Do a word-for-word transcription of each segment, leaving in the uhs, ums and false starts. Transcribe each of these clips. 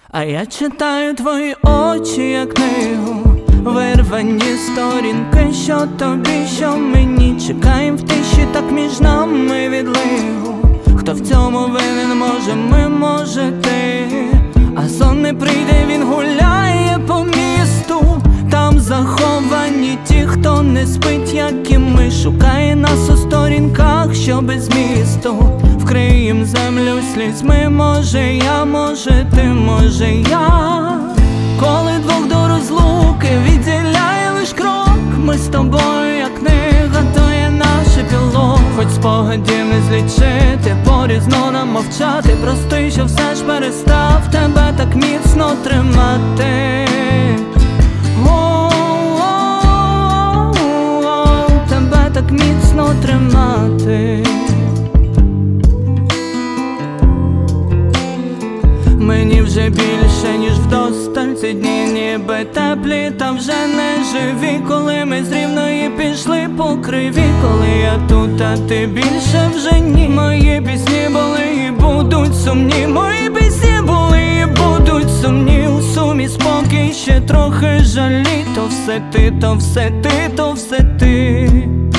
А я читаю твої очі, як книгу, вирвані сторінки, що тобі, що мені. Чекаєм в тиші, так між нами відлигу. Хто в цьому винен, може ми, може ти. А сон не прийде, він гуляє по місту. Там заховані ті, хто не спить, як і ми. Шукає нас у сторінках, що без змісту. Вкриєм землю слізьми, може я, може ти, може я. Коли двох до розлуки відділяє лиш крок, ми з тобою, як книга, то є наш епілог. Хоч спогадів не злічити, порізно нам мовчати. Прости, що все ж перестав тебе так міцно тримати. О-о-о-о, тебе так міцно тримати. Мені вже більше, ніж вдосталь. Ці дні ніби теплі, та вже не живі. Коли ми з Рівної пішли по криві. Коли я тут, а ти більше вже ні. Мої пісні були і будуть сумні. Мої пісні були і будуть сумні. У сумі спокій, ще трохи жалі. То все ти, то все ти, то все ти.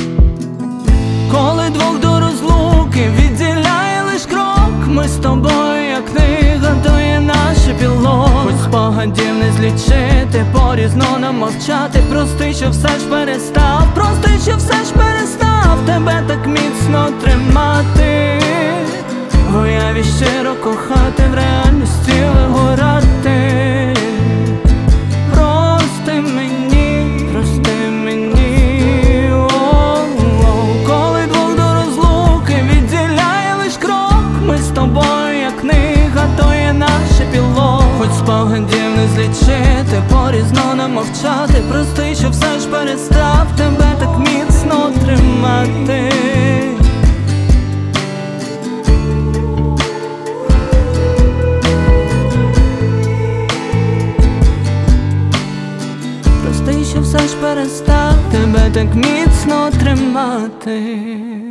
Коли двох до розлуки відділяє лиш крок, ми з тобою, як книга, то є наш епілог. Хоч спогадів не злічити, порізно нам мовчати. Прости, що все ж перестав, прости, що все ж перестав тебе так міцно тримати. В уяві щиро кохати, в реальності вигорати. Прости мені, прости мені. О-о-о. Коли двох до розлуки відділяє лиш крок, ми з тобою, як книга, то є наш епілог. Хоч спогадів не злічити, порізно нам мовчати. Прости, що все ж перестав тебе так міцно тримати. Прости, що все ж перестав тебе так міцно тримати.